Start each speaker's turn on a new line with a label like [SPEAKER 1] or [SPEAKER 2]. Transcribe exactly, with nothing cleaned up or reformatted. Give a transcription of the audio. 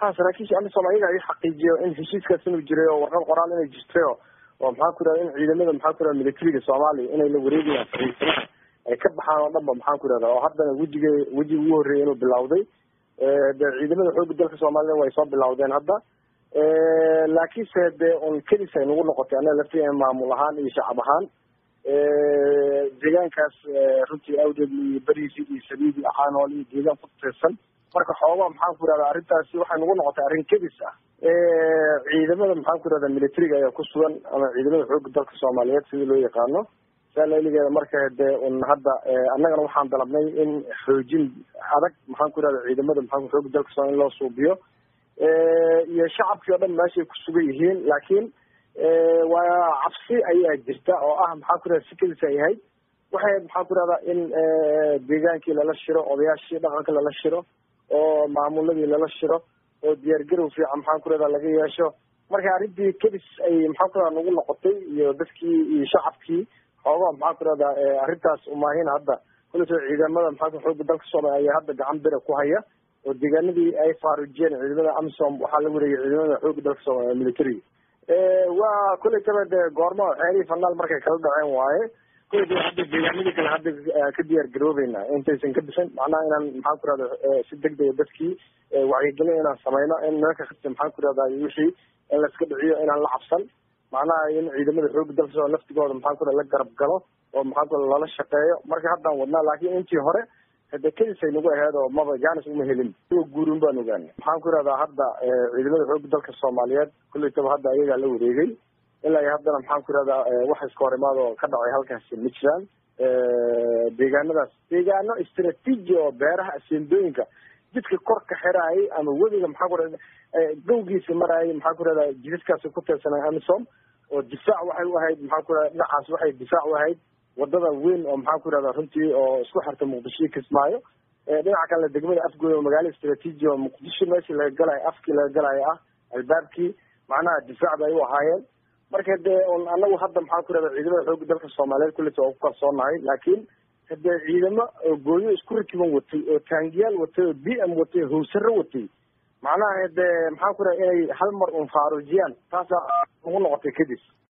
[SPEAKER 1] saraakiisha amisom ayaga ay xaqiijiyo in heshiiskaas inuu jiray oo warqad qoraal inay jirtay oo maxaa ku yidhahda in ciidamada maxaa ku yidhahda militariga soomaaliya inay la wareegayaan fariisanaha ay ka baxaan oo dhan ba maxaan ku yidhahda oo haddana wejiga wejiga ugu horreeyay inuu bilawday de ciidamada xoogga dalka soomaaliyana way soo bilawdeen hadda laakiinse dee un kelis ay nagu noqotay annaga laftigeena maamul ahaan iyo shacab ahaan deegaankaas runtii awdeed iyo beriisi iyo sabiidi axaanool iyo deegaan ku tirsan marka xoogaa maxaan ku yidhahda arrintaasi waxay nagu noqotay arrin kedis ah ciidamada maxaan ku yidhahda militariga ayaa ku sugan ama ciidamada xoogga dalka soomaaliyeed sidii loo yaqaano saa lailigeeda marka dee un hadda annagana waxaan dalabnay in xoojin adag maxaan ku yidhahda ciidamada maxaa xoogga dalka soomaliya in loo suubiyo iyo shacabkii oo dhan meeshay ku sugan yihiin laakiin waa cabsi ayaa jirta oo ah maxaan ku yidhahda si kedis ay ahayd waxay maxaan ku yidhahdaa in deegaankii lala shiro odayaashii dhaqanka lala shiro oo maamuladii lala shiro oo diyaargarow fiican maxaan ku yidhahdaa laga yeesho marka arrintii kedis ay maxaan ku yidhahda nagu noqotay iyo dadkii iyo shacabkii xoogaa maxaan ku yidhahdaa arrintaas umaahin hadda kuleso ciidamada maxaa xoogga dalka soomaaliya ayaa hadda gacan bira ku haya oo deegaanadii ay faarujiyeen ciidamada amisom waxaa la wareegay ciidamada xoogga dalka soomaaliya militariga waa kuletaba de goorma xeerihii fanaal markay kala dhaceen waaye kuleta hadda deegaanadii kale hadda ka diyaar garoobeynaa intaysan ka bisan macnaha inaan maxaan ku yidhahda si degdega dadkii wacyigelin inaan sameyno in nimanka maxaan ku yidhahda wixii in laiska dhiciyo inaan la cabsan macnaha in ciidamada xoogga dalka soo laftigooda maxaan ku yidhahda la garab galo oo maxaan ku yidhahda lala shaqeeyo marka haddaan wadnaa laakiin intii hore hade kedisay nagu aheyd oo maba jaanis uma helin igo guurin baan ogaanay maxaan ku yidhahdaa hadda ciidamada xoogga dalka soomaaliyeed kulletaba hadda ayagaa la wareegay ilaa iyo haddana maxaan ku yidhahdaa wax iska hor imaad oo ka dhacay halkaasi ma jiraan deegaanadaas deegaano istraatiiji oo beeraha aseendooyinka jidka kor ka xiraayay ama webiga maxaa ku yidhahda gawgiisa maraayay maxaa ku yidhahdaa jidadkaasi ku tirsanay amisom oo difaac waxay u ahayd maxaan ku yidhahda dhinacaas waxay difaac u ahayd wadada weyn oo maxaan ku yidhahda runtii oo isku xirta muqdisho kismaayo dhinaca kale degmada afgooy oo magaalo istraatiiji oo muqdisho meeshii laga galayo afkii laga galayo ah albaabkii macnaha difaac bay u ahaayeen marka dee un anagu hadda maxaan ku yidhahda ciidamada xoogga dalka soomaaliyeed kulleta waa ku kalsoonahay laakiin hadee ciidamo oo gooyo isku rakiban watay oo taangiyaal watay oo b m watay hawsaro watay macnaha dee maxaan ku yidhahda inay hal mar un faarujiyaan taasaa nagu noqotay kadis